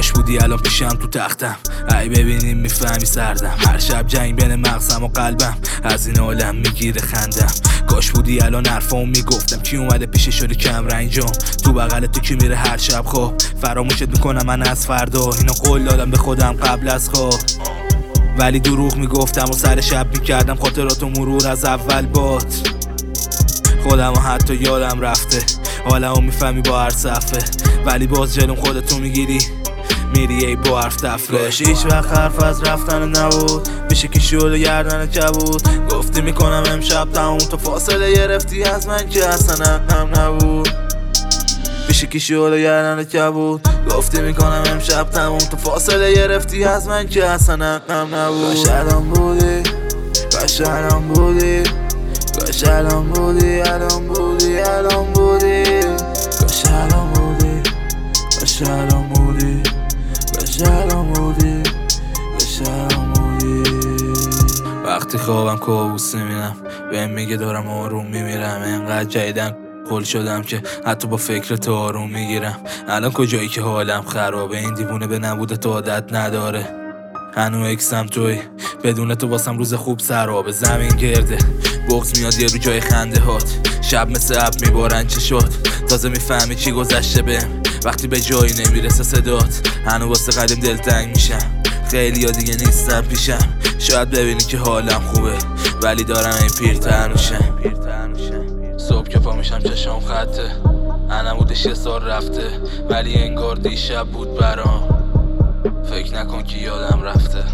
کاش بودی الان پیشم تو تختم، ای ببینیم میفهمی سردم. هر شب جنگ بین مغزم و قلبم، از این عالم میگیره خندم. کاش بودی الان حرفامو میگفتم، کی اومده پیش شده کم رنجم. تو بغل تو کی میره هر شب خواب، فراموشت میکنم من از فردا. اینو قول دادم به خودم قبل از خواب، ولی دروغ میگفتم و سر شب میکردم خاطراتو مرور از اول بات. خودمو حتی یادم رفته، حالمو میفهمی با هر صفحه، ولی باز جلوم خودتو میگیری میری ای با حرف تفره. کاش هیچ وقت حرف از رفتن نبود، میشه که شعله گردن کبود. گفتی میکنم امشب تموم، تو فاصله گرفتی از من که اصلا هم نبود. میشه که شعله گردن کبود. گفتی میکنم امشب تموم، تو فاصله گرفتی از من که اصلا هم نبود. کاش الان بودی، کاش الان بودی، کاش الان بودی، الان بودی، الان بودی. کاش الان بودی، کاش الان بودی، کاش الان بودی، کاش الان بودی. وقتی خوابم کابوس میبینم، بهم میگه دارم آروم میمیرم. انقدر جدیدن خل شدم که حتی با فکر تو آروم میگیرم. الان کجایی که حالم خرابه، این دیوونه به نبوده تو عادت نداره. هنو اکسم توی، بدون تو واسم روز خوب سرابه. زمین گرده، بغض میاد یه رو جای خنده هات. شب مثل اب میبارن چشات، تازه میفهمی چی گذشته بهم وقتی به جایی نمیرسه صدات. هنو واسه قدیم دلتنگ میشم، خیلی یا دیگه نیستم پیشم. شاید ببینی که حالم خوبه، ولی دارم این پیرتر میشم. صبح که پا میشم چشم خطه، نبودش یه سال رفته، ولی انگار دیشب بود برام. فکر نکن که یادم رفته،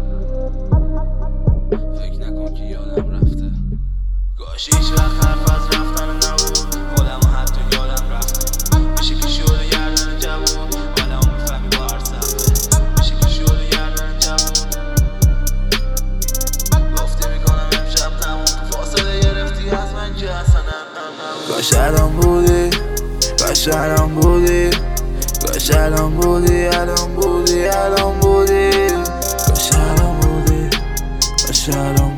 فکر نکن که یادم رفته. کاش هیچ وقت حرف از رفتن نبود، خودمو حتی یادم رفته. میشه که شعله گردن جوون، حالمو میفهمی با هر صفحه. میشه که شعله گردن جوون. گفتی میکنم امشب تموم، تو فاصله گرفتی از من که اصلا هم نبود. کاش الان بودی، کاش الان بودی، کاش الان بودی، الان بودی، الان بودی. کاش الان بودی، کاش الان